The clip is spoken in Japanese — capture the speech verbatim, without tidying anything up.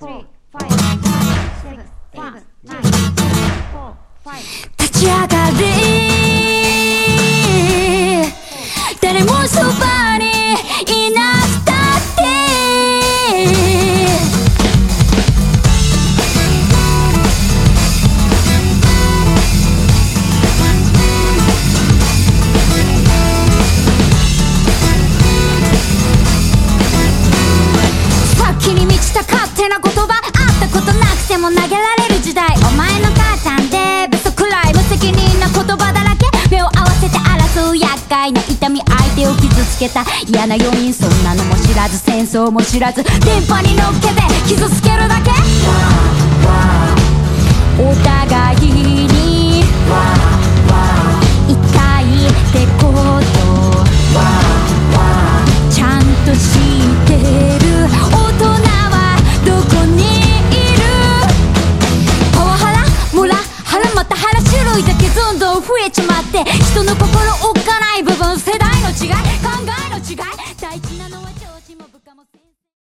立ち上がり誰もそばにいなくたって先に満ちた勝手な言葉あったことなくても投げられる時代お前の母さんでベソくらい無責任な言葉だらけ目を合わせて争う厄介な痛み相手を傷つけた嫌な要因そんなのも知らず戦争も知らず電波に乗っけて傷つけるだけお互いに痛いってことちゃんと知ってる大人はどこにいるパワハラモラハラまたハラ種類だけどんどん増えちまって人の心おっかない部分